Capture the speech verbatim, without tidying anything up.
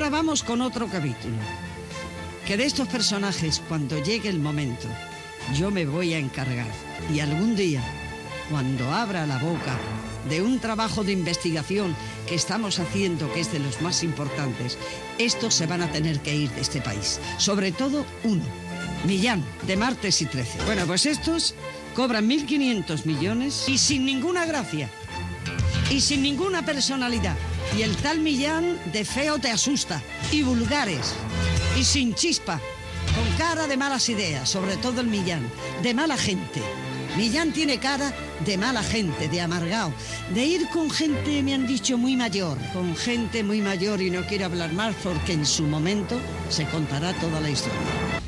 ahora vamos con otro capítulo. Que de estos personajes, cuando llegue el momento, yo me voy a encargar. Y algún día, cuando abra la boca de un trabajo de investigación que estamos haciendo, que es de los más importantes, estos se van a tener que ir de este país. Sobre todo uno, Millán, de Martes y trece. Bueno, pues estos cobran mil quinientos millones y sin ninguna gracia. Y sin ninguna personalidad. Y el tal Millán de feo te asusta. Y vulgares. Y sin chispa. Con cara de malas ideas, sobre todo el Millán. De mala gente. Millán tiene cara de mala gente, de amargado. De ir con gente, me han dicho, muy mayor. Con gente muy mayor, y no quiero hablar más porque en su momento se contará toda la historia.